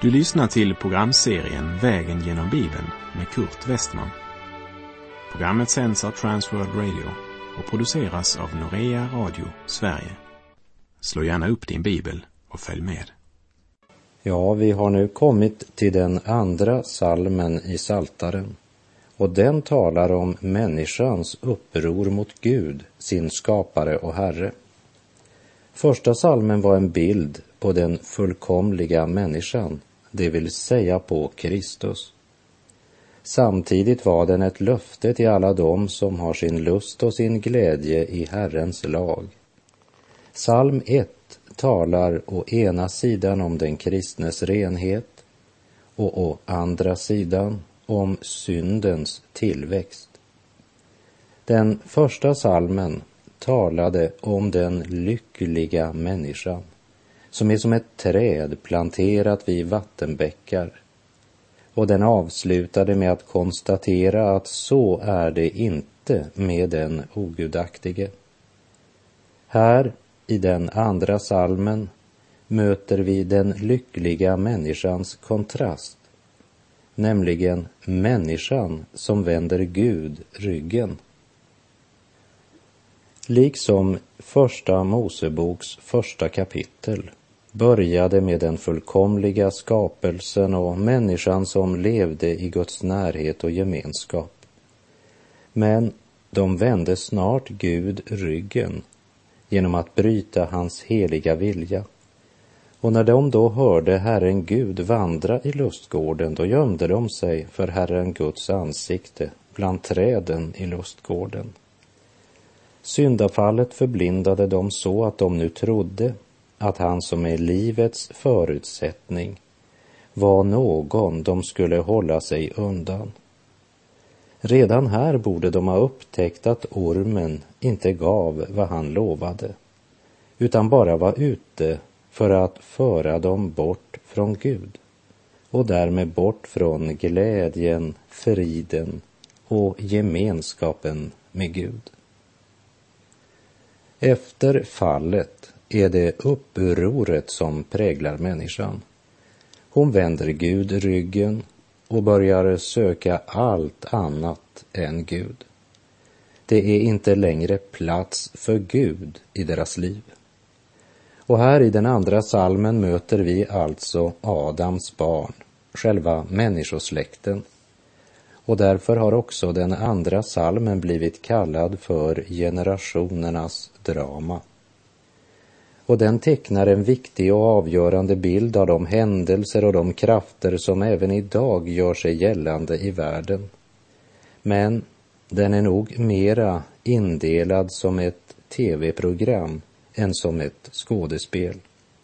Du lyssnar till programserien Vägen genom Bibeln med Kurt Westman. Programmet sänds av Transworld Radio och produceras av Norea Radio Sverige. Slå gärna upp din bibel och följ med. Ja, vi har nu kommit till den andra salmen i Psaltaren. Och den talar om människans uppror mot Gud, sin skapare och Herre. Första salmen var en bild på den fullkomliga människan, det vill säga på Kristus. Samtidigt var den ett löfte till alla dem som har sin lust och sin glädje i Herrens lag. Psalm 1 talar å ena sidan om den kristnes renhet och å andra sidan om syndens tillväxt. Den första salmen talade om den lyckliga människan som är som ett träd planterat vid vattenbäckar, och den avslutade med att konstatera att så är det inte med den ogudaktige. Här i den andra salmen möter vi den lyckliga människans kontrast, nämligen människan som vänder Gud ryggen. Liksom första Moseboks första kapitel började med den fullkomliga skapelsen och människan som levde i Guds närhet och gemenskap. Men de vände snart Gud ryggen genom att bryta hans heliga vilja. Och när de då hörde Herren Gud vandra i lustgården, då gömde de sig för Herren Guds ansikte bland träden i lustgården. Syndafallet förblindade dem så att de nu trodde att han som är livets förutsättning var någon de skulle hålla sig undan. Redan här borde de ha upptäckt att ormen inte gav vad han lovade, utan bara var ute för att föra dem bort från Gud och därmed bort från glädjen, friden och gemenskapen med Gud. Efter fallet är det upproret som präglar människan. Hon vänder Gud ryggen och börjar söka allt annat än Gud. Det är inte längre plats för Gud i deras liv. Och här i den andra salmen möter vi alltså Adams barn, själva människosläkten. Och därför har också den andra salmen blivit kallad för generationernas drama. Och den tecknar en viktig och avgörande bild av de händelser och de krafter som även idag gör sig gällande i världen. Men den är nog mera indelad som ett tv-program än som ett skådespel.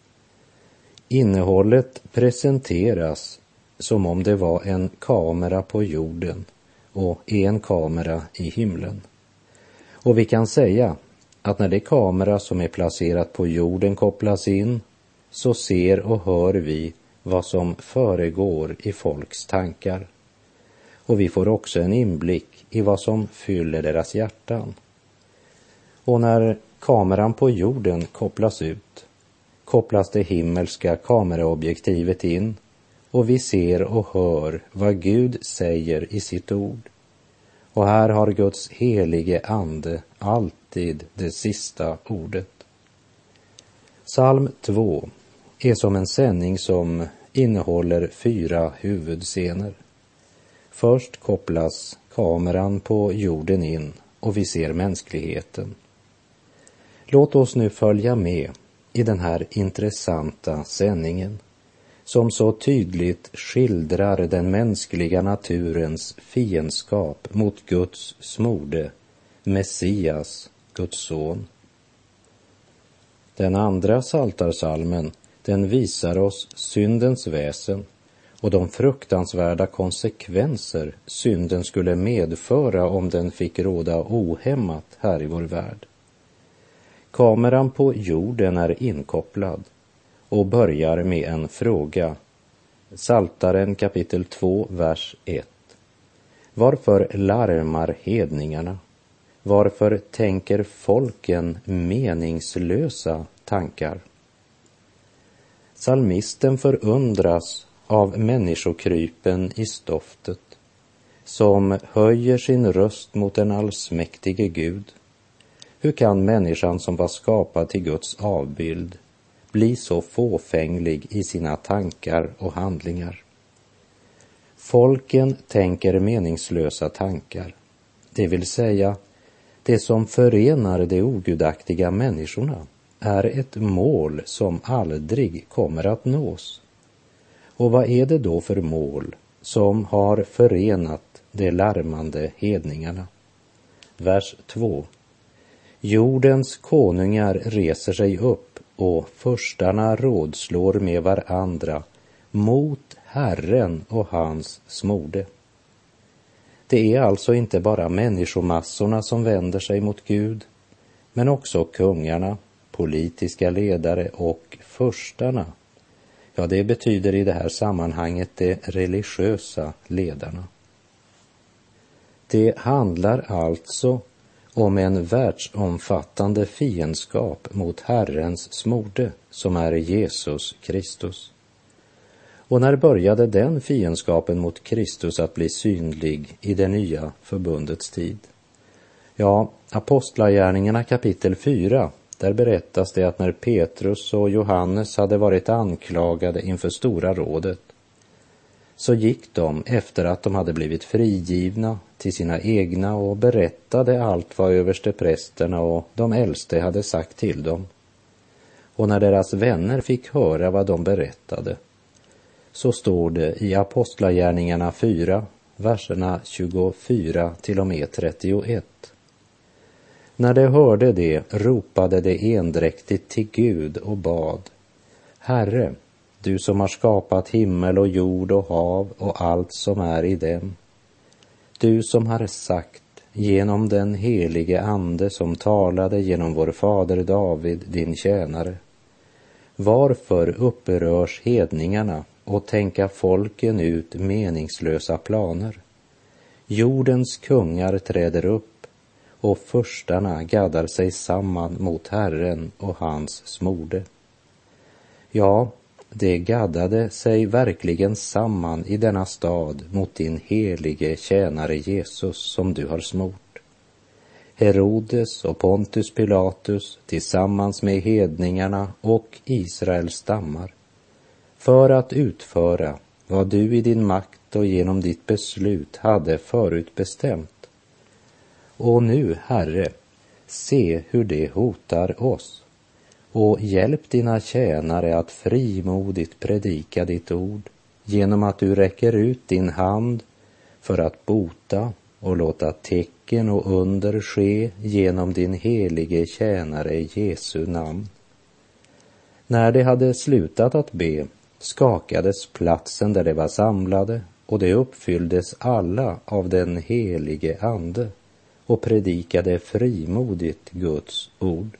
Innehållet presenteras som om det var en kamera på jorden och en kamera i himlen. Och vi kan säga att när det kamera som är placerat på jorden kopplas in, så ser och hör vi vad som föregår i folks tankar. Och vi får också en inblick i vad som fyller deras hjärtan. Och när kameran på jorden kopplas ut, kopplas det himmelska kameraobjektivet in, och vi ser och hör vad Gud säger i sitt ord. Och här har Guds helige ande alltid det sista ordet. Psalm 2 är som en sändning som innehåller 4 huvudscener. Först kopplas kameran på jorden in och vi ser mänskligheten. Låt oss nu följa med i den här intressanta sändningen som så tydligt skildrar den mänskliga naturens fiendskap mot Guds smorde, Messias, Guds son. Den andra psaltarsalmen, den visar oss syndens väsen och de fruktansvärda konsekvenser synden skulle medföra om den fick råda ohämmat här i vår värld. Kameran på jorden är inkopplad och börjar med en fråga. Psaltaren kapitel 2, vers 1. Varför larmar hedningarna? Varför tänker folken meningslösa tankar? Psalmisten förundras av människokrypen i stoftet, som höjer sin röst mot den allsmäktige Gud. Hur kan människan som var skapad till Guds avbild bli så fåfänglig i sina tankar och handlingar? Folken tänker meningslösa tankar, det vill säga det som förenar de ogudaktiga människorna är ett mål som aldrig kommer att nås. Och vad är det då för mål som har förenat de larmande hedningarna? Vers 2. Jordens konungar reser sig upp och förstarna rådslår med varandra mot Herren och hans smorde. Det är alltså inte bara människomassorna som vänder sig mot Gud, men också kungarna, politiska ledare och förstarna. Ja, det betyder i det här sammanhanget de religiösa ledarna. Det handlar alltså om en världsomfattande fiendskap mot Herrens smorde, som är Jesus Kristus. Och när började den fiendskapen mot Kristus att bli synlig i det nya förbundets tid? Ja, Apostlagärningarna kapitel 4, där berättas det att när Petrus och Johannes hade varit anklagade inför Stora rådet, så gick de efter att de hade blivit frigivna till sina egna och berättade allt vad översteprästerna och de äldste hade sagt till dem. Och när deras vänner fick höra vad de berättade, så står det i Apostlagärningarna 4, verserna 24 till och med 31. När de hörde det ropade de endräktigt till Gud och bad: Herre, du som har skapat himmel och jord och hav och allt som är i dem. Du som har sagt genom den helige ande som talade genom vår fader David, din tjänare. Varför upprörs hedningarna och tänka folken ut meningslösa planer? Jordens kungar träder upp och förstarna gaddar sig samman mot Herren och hans smorde. Ja, det gaddade sig verkligen samman i denna stad mot din helige tjänare Jesus som du har smort. Herodes och Pontus Pilatus tillsammans med hedningarna och Israels stammar, för att utföra vad du i din makt och genom ditt beslut hade förutbestämt. Och nu, Herre, se hur det hotar oss, och hjälp dina tjänare att frimodigt predika ditt ord genom att du räcker ut din hand för att bota och låta tecken och under ske genom din helige tjänare Jesu namn. När de hade slutat att be skakades platsen där de var samlade, och de uppfylldes alla av den helige ande och predikade frimodigt Guds ord.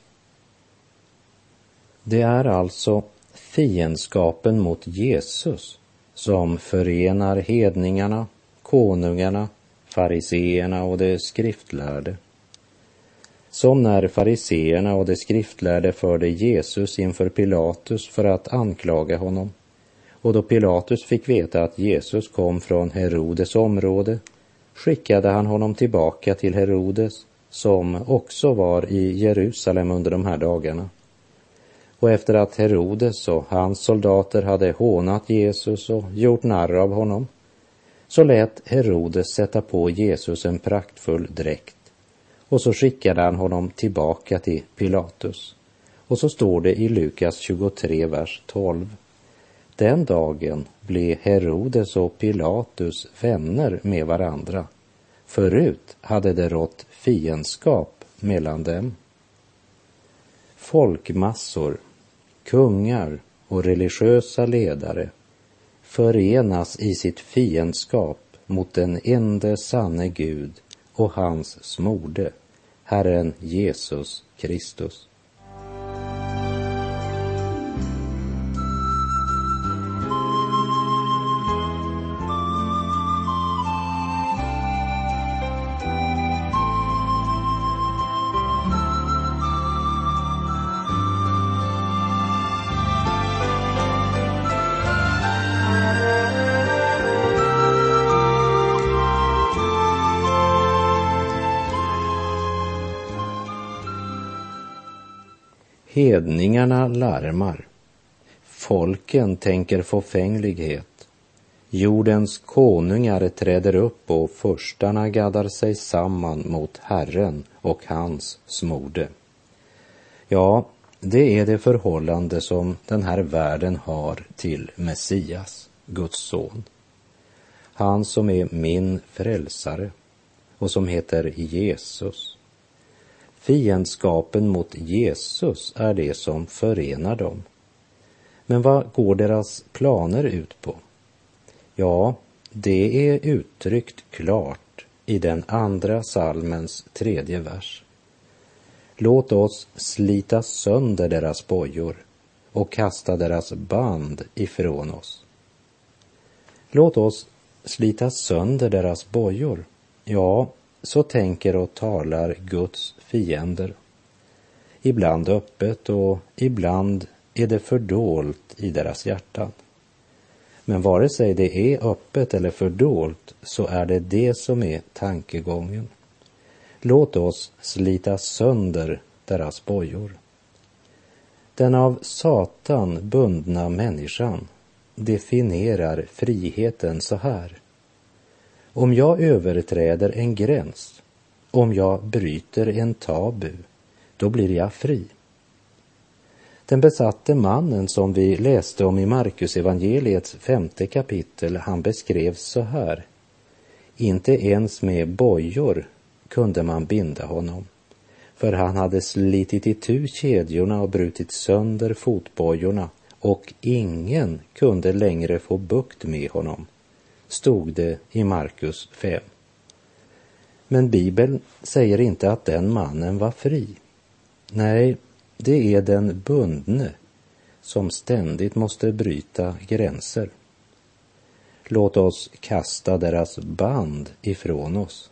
Det är alltså fiendskapen mot Jesus som förenar hedningarna, konungarna, fariseerna och de skriftlärde. Som när fariseerna och de skriftlärde förde Jesus inför Pilatus för att anklaga honom. Och då Pilatus fick veta att Jesus kom från Herodes område, skickade han honom tillbaka till Herodes, som också var i Jerusalem under de här dagarna. Och efter att Herodes och hans soldater hade hånat Jesus och gjort narr av honom, så lät Herodes sätta på Jesus en praktfull dräkt, och så skickade han honom tillbaka till Pilatus. Och så står det i Lukas 23, vers 12. Den dagen blev Herodes och Pilatus vänner med varandra. Förut hade det rått fiendskap mellan dem. Folkmassor, kungar och religiösa ledare förenas i sitt fiendskap mot den ende sanne Gud och hans smorde, Herren Jesus Kristus. Hedningarna larmar. Folken tänker fåfänglighet. Jordens konungar träder upp och furstarna gaddar sig samman mot Herren och hans smorde. Ja, det är det förhållande som den här världen har till Messias, Guds son. Han som är min frälsare och som heter Jesus. Fiendskapen mot Jesus är det som förenar dem. Men vad går deras planer ut på? Ja, det är uttryckt klart i den andra psalmens 3:e vers. Låt oss slita sönder deras bojor och kasta deras band ifrån oss. Låt oss slita sönder deras bojor. Ja, så tänker och talar Guds fiender. Ibland öppet och ibland är det fördolt i deras hjärtan. Men vare sig det är öppet eller fördolt så är det det som är tankegången. Låt oss slita sönder deras bojor. Den av Satan bundna människan definierar friheten så här. Om jag överträder en gräns, om jag bryter en tabu, då blir jag fri. Den besatte mannen som vi läste om i Markus evangeliets 5:e kapitel, han beskrevs så här. Inte ens med bojor kunde man binda honom, för han hade slitit itu kedjorna och brutit sönder fotbojorna, och ingen kunde längre få bukt med honom, stod det i Markus 5. Men Bibeln säger inte att den mannen var fri. Nej, det är den bundne som ständigt måste bryta gränser. Låt oss kasta deras band ifrån oss.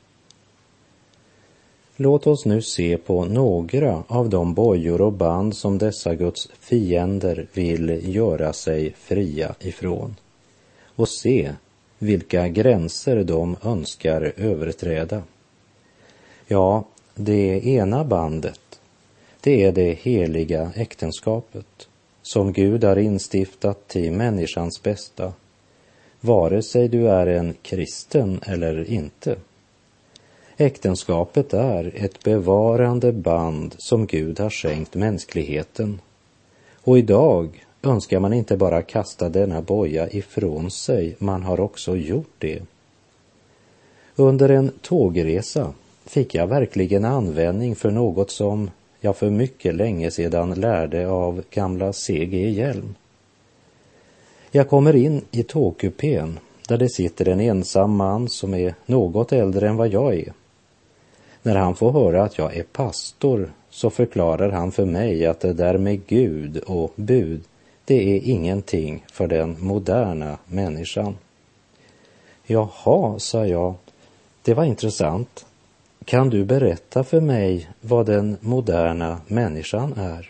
Låt oss nu se på några av de bojor och band som dessa Guds fiender vill göra sig fria ifrån och se vilka gränser de önskar överträda. Ja, det ena bandet, det är det heliga äktenskapet som Gud har instiftat till människans bästa, vare sig du är en kristen eller inte. Äktenskapet är ett bevarande band som Gud har skänkt mänskligheten. Och idag önskar man inte bara kasta denna boja ifrån sig, man har också gjort det. Under en tågresa fick jag verkligen användning för något som jag för mycket länge sedan lärde av gamla C.G. Hjelm. Jag kommer in i tågkupén där det sitter en ensam man som är något äldre än vad jag är. När han får höra att jag är pastor så förklarar han för mig att det där med Gud och bud, det är ingenting för den moderna människan. Jaha, sa jag, det var intressant. Kan du berätta för mig vad den moderna människan är?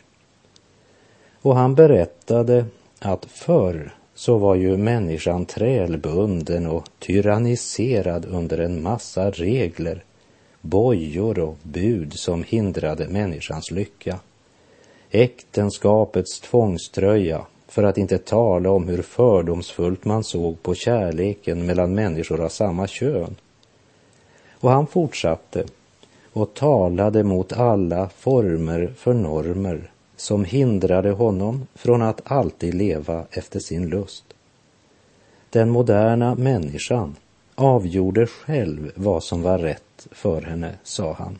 Och han berättade att förr så var ju människan trälbunden och tyranniserad under en massa regler, bojor och bud som hindrade människans lycka. Äktenskapets tvångströja, för att inte tala om hur fördomsfullt man såg på kärleken mellan människor av samma kön. Och han fortsatte och talade mot alla former för normer som hindrade honom från att alltid leva efter sin lust. Den moderna människan avgjorde själv vad som var rätt för henne, sa han.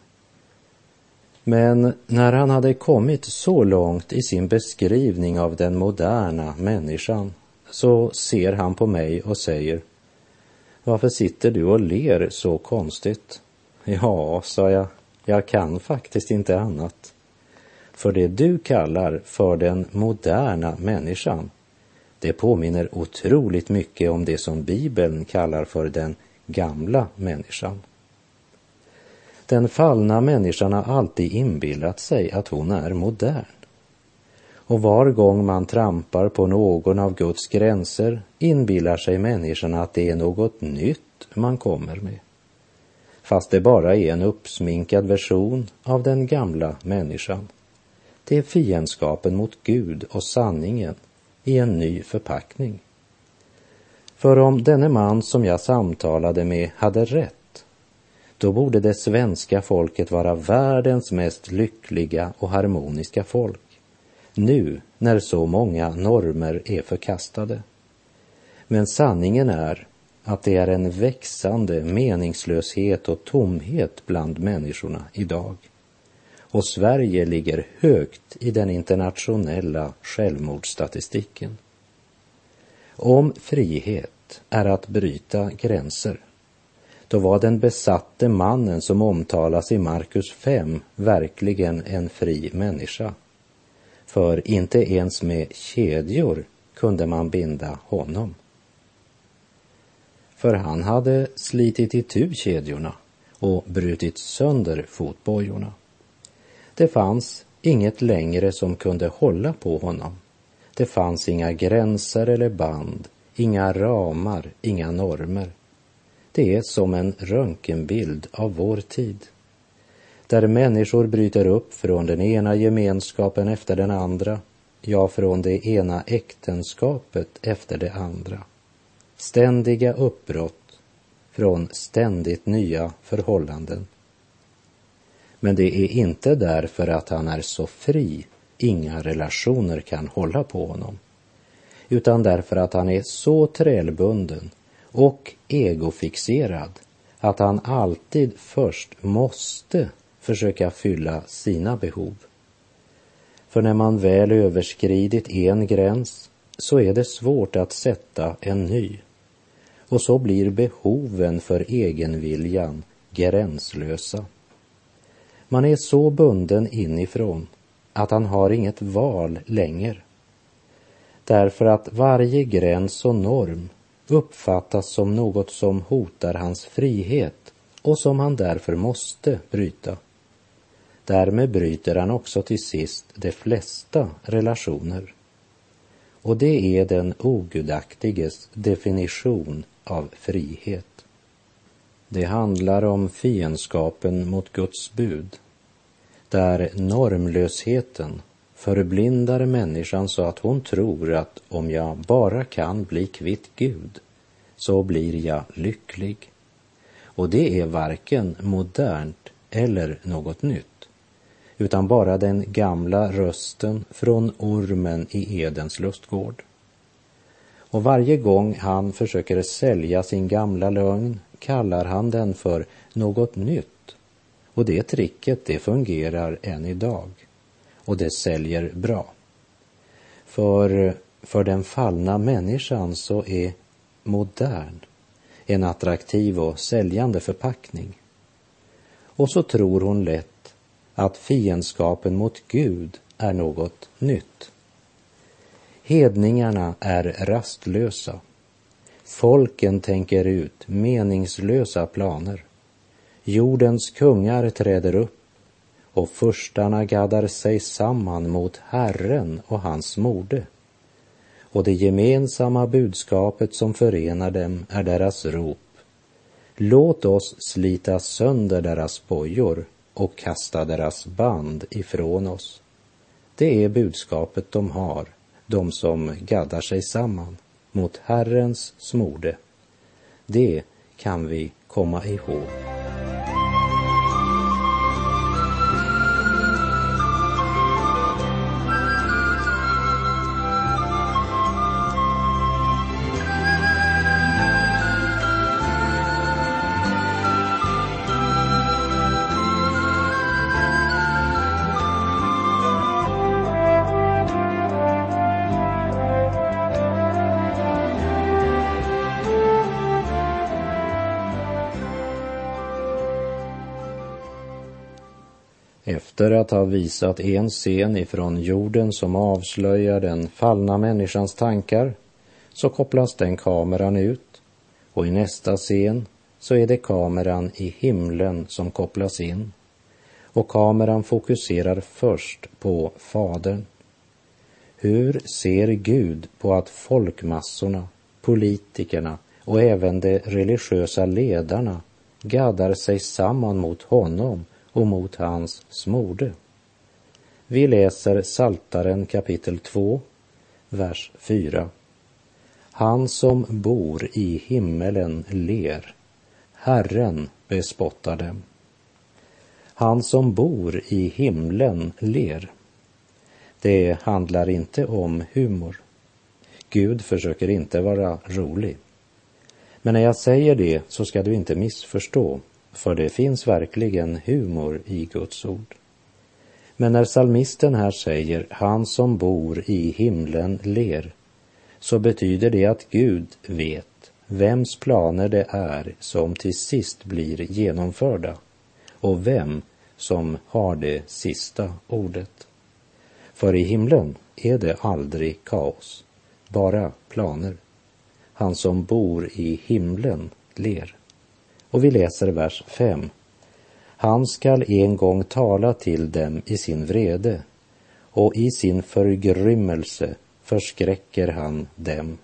Men när han hade kommit så långt i sin beskrivning av den moderna människan så ser han på mig och säger: varför sitter du och ler så konstigt? Ja, sa jag kan faktiskt inte annat. För det du kallar för den moderna människan, det påminner otroligt mycket om det som Bibeln kallar för den gamla människan. Den fallna människan har alltid inbillat sig att hon är modern. Och var gång man trampar på någon av Guds gränser inbillar sig människan att det är något nytt man kommer med. Fast det bara är en uppsminkad version av den gamla människan. Det är fiendskapen mot Gud och sanningen i en ny förpackning. För om denne man som jag samtalade med hade rätt, då borde det svenska folket vara världens mest lyckliga och harmoniska folk, nu när så många normer är förkastade. Men sanningen är att det är en växande meningslöshet och tomhet bland människorna idag. Och Sverige ligger högt i den internationella självmordsstatistiken. Om frihet är att bryta gränser, då var den besatte mannen som omtalas i Markus 5 verkligen en fri människa. För inte ens med kedjor kunde man binda honom. För han hade slitit itu kedjorna och brutit sönder fotbojorna. Det fanns inget längre som kunde hålla på honom. Det fanns inga gränser eller band, inga ramar, inga normer. Det är som en röntgenbild av vår tid, där människor bryter upp från den ena gemenskapen efter den andra, ja, från det ena äktenskapet efter det andra. Ständiga uppbrott från ständigt nya förhållanden. Men det är inte därför att han är så fri inga relationer kan hålla på honom, utan därför att han är så trälbunden och egofixerad att han alltid först måste försöka fylla sina behov. För när man väl överskridit en gräns så är det svårt att sätta en ny. Och så blir behoven för egenviljan gränslösa. Man är så bunden inifrån att han har inget val längre. Därför att varje gräns och norm uppfattas som något som hotar hans frihet och som han därför måste bryta. Därmed bryter han också till sist de flesta relationer. Och det är den ogudaktiges definition av frihet. Det handlar om fiendskapen mot Guds bud, där normlösheten förblindar människan så att hon tror att om jag bara kan bli kvitt Gud så blir jag lycklig. Och det är varken modernt eller något nytt, utan bara den gamla rösten från ormen i Edens lustgård. Och varje gång han försöker sälja sin gamla lögn kallar han den för något nytt. Och det tricket, det fungerar än idag. Och det säljer bra. För den fallna människan så är modern en attraktiv och säljande förpackning. Och så tror hon lätt att fiendskapen mot Gud är något nytt. Hedningarna är rastlösa. Folken tänker ut meningslösa planer. Jordens kungar träder upp och furstarna gaddar sig samman mot Herren och hans mode. Och det gemensamma budskapet som förenar dem är deras rop. Låt oss slita sönder deras bojor och kasta deras band ifrån oss. Det är budskapet de har, de som gaddar sig samman mot Herrens smorde. Det kan vi komma ihåg. Efter att ha visat en scen ifrån jorden som avslöjar den fallna människans tankar, så kopplas den kameran ut, och i nästa scen så är det kameran i himlen som kopplas in, och kameran fokuserar först på Fadern. Hur ser Gud på att folkmassorna, politikerna och även de religiösa ledarna gaddar sig samman mot honom och mot hans smorde? Vi läser Psaltaren kapitel 2, vers 4. Han som bor i himmelen ler, Herren bespottar dem. Han som bor i himlen ler. Det handlar inte om humor. Gud försöker inte vara rolig. Men när jag säger det så ska du inte missförstå, för det finns verkligen humor i Guds ord. Men när psalmisten här säger han som bor i himlen ler, så betyder det att Gud vet vems planer det är som till sist blir genomförda och vem som har det sista ordet. För i himlen är det aldrig kaos, bara planer. Han som bor i himlen ler. Och vi läser vers 5. Han skall en gång tala till dem i sin vrede, och i sin förgrymmelse förskräcker han dem.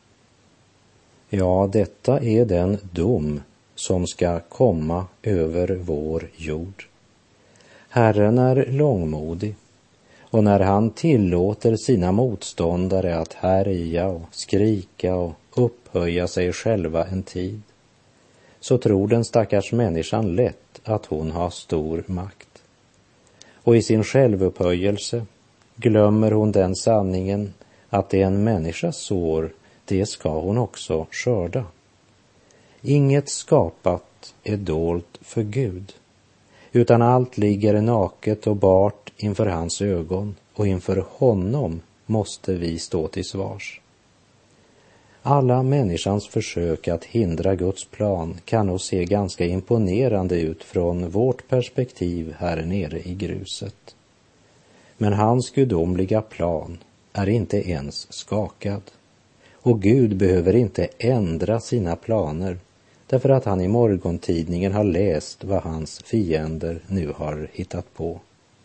Ja, detta är den dom som ska komma över vår jord. Herren är långmodig, och när han tillåter sina motståndare att härja och skrika och upphöja sig själva en tid, så tror den stackars människan lätt att hon har stor makt. Och i sin självupphöjelse glömmer hon den sanningen att det en människas sår, det ska hon också skörda. Inget skapat är dolt för Gud, utan allt ligger naket och bart inför hans ögon, och inför honom måste vi stå till svars. Alla människans försök att hindra Guds plan kan nog se ganska imponerande ut från vårt perspektiv här nere i gruset. Men hans gudomliga plan är inte ens skakad. Och Gud behöver inte ändra sina planer därför att han i morgontidningen har läst vad hans fiender nu har hittat på.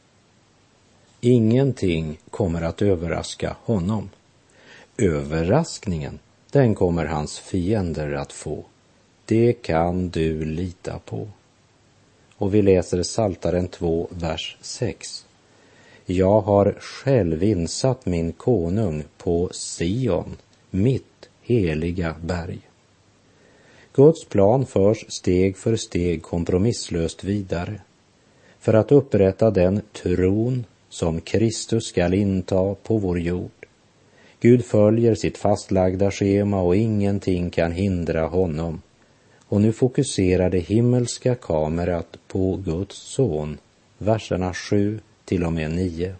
Ingenting kommer att överraska honom. Överraskningen, den kommer hans fiender att få. Det kan du lita på. Och vi läser Psaltaren 2, vers 6. Jag har själv insatt min konung på Sion, mitt heliga berg. Guds plan förs steg för steg kompromisslöst vidare för att upprätta den tron som Kristus skall inta på vår jord. Gud följer sitt fastlagda schema och ingenting kan hindra honom. Och nu fokuserar det himmelska kamerat på Guds son, verserna 7 till och med 9.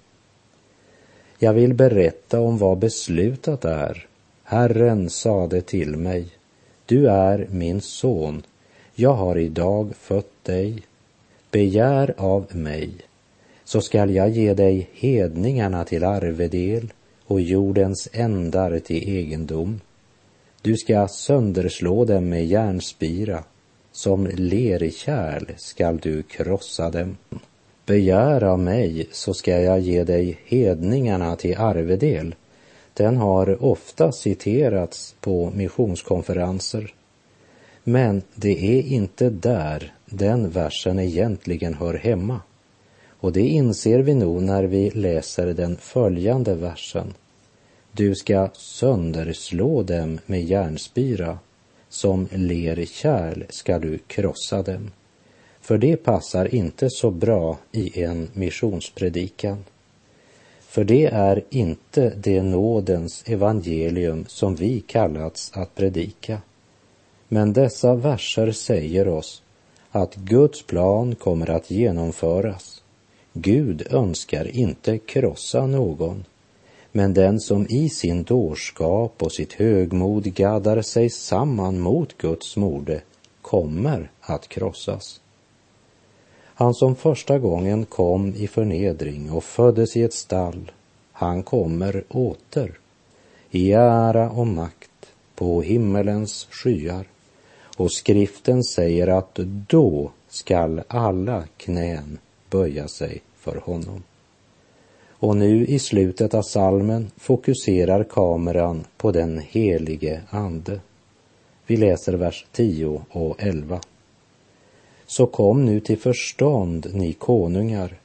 Jag vill berätta om vad beslutat är. Herren sade till mig, du är min son, jag har idag fött dig. Begär av mig, så skall jag ge dig hedningarna till arvedel och jordens ändar till egendom. Du ska sönderslå dem med järnspira, som lerkärl skall du krossa dem. Begär av mig, så ska jag ge dig hedningarna till arvedel. Den har ofta citerats på missionskonferenser. Men det är inte där den versen egentligen hör hemma. Och det inser vi nog när vi läser den följande versen. Du ska sönderslå dem med järnspira, som lerkärl ska du krossa dem. För det passar inte så bra i en missionspredikan. För det är inte det nådens evangelium som vi kallats att predika. Men dessa verser säger oss att Guds plan kommer att genomföras. Gud önskar inte krossa någon, men den som i sin dårskap och sitt högmod gaddar sig samman mot Guds mode kommer att krossas. Han som första gången kom i förnedring och föddes i ett stall, han kommer åter i ära och makt på himmelens skyar. Och skriften säger att då skall alla knän böja sig för honom. Och nu i slutet av psalmen fokuserar kameran på den helige ande. Vi läser vers 10 och 11. Så kom nu till förstånd, ni konungar.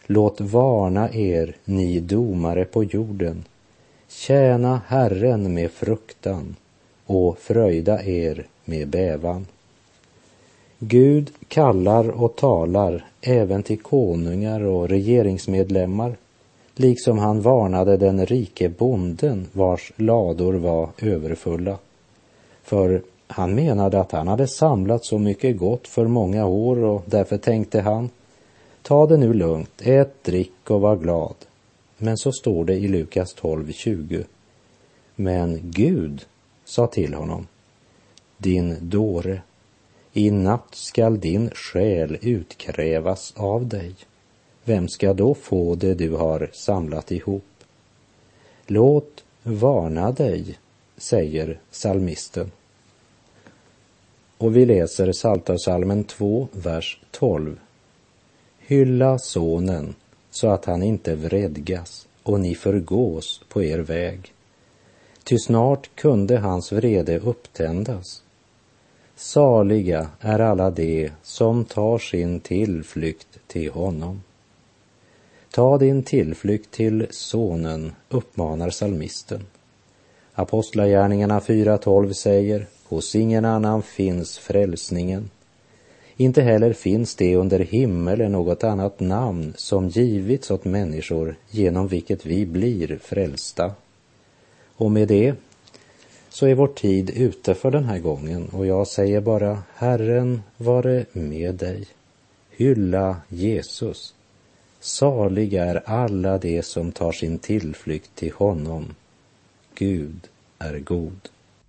låt varna er, ni domare på jorden. Tjäna Herren med fruktan och fröjda er med bävan. Gud kallar och talar även till konungar och regeringsmedlemmar, liksom han varnade den rike bonden vars lador var överfulla. För han menade att han hade samlat så mycket gott för många år, och därför tänkte han: ta det nu lugnt, ät, drick och var glad. Men så står det i Lukas 12:20. Men Gud sa till honom: din dåre, i natt skall din själ utkrävas av dig. Vem ska då få det du har samlat ihop? Låt varna dig, säger psalmisten. Och vi läser Psaltarpsalmen 2, vers 12. Hylla sonen så att han inte vredgas och ni förgås på er väg. Ty snart kunde hans vrede upptändas. Saliga är alla de som tar sin tillflykt till honom. Ta din tillflykt till sonen, uppmanar psalmisten. Apostlagärningarna 4:12 säger: hos ingen annan finns frälsningen. Inte heller finns det under himmelen något annat namn som givits åt människor genom vilket vi blir frälsta. Och med det så är vår tid ute för den här gången, och jag säger bara: Herren vare med dig. Hylla Jesus. Saliga är alla de som tar sin tillflykt till honom. Gud är god.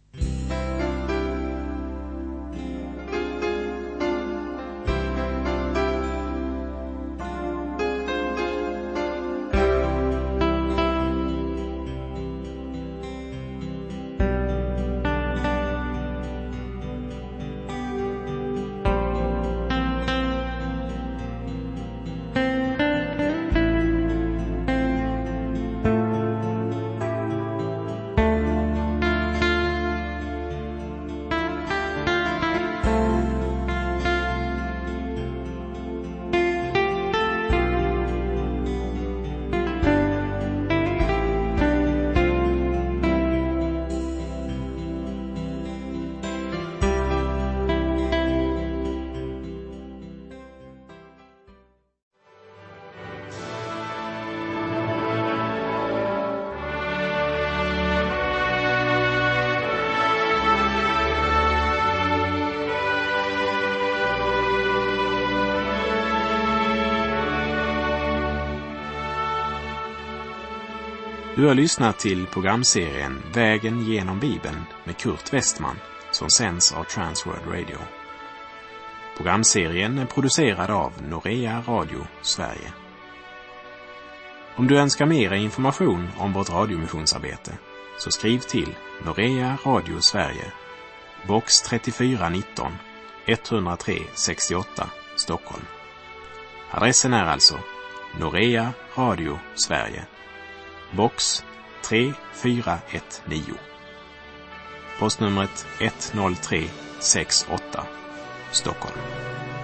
Du har lyssnat till programserien Vägen genom Bibeln med Kurt Westman, som sänds av Transworld Radio. Programserien är producerad av Norea Radio Sverige. Om du önskar mer information om vårt radiomissionsarbete, så skriv till Norea Radio Sverige, box 3419 103 68 Stockholm. Adressen är alltså Norea Radio Sverige, box 3419. Postnumret 10368 Stockholm.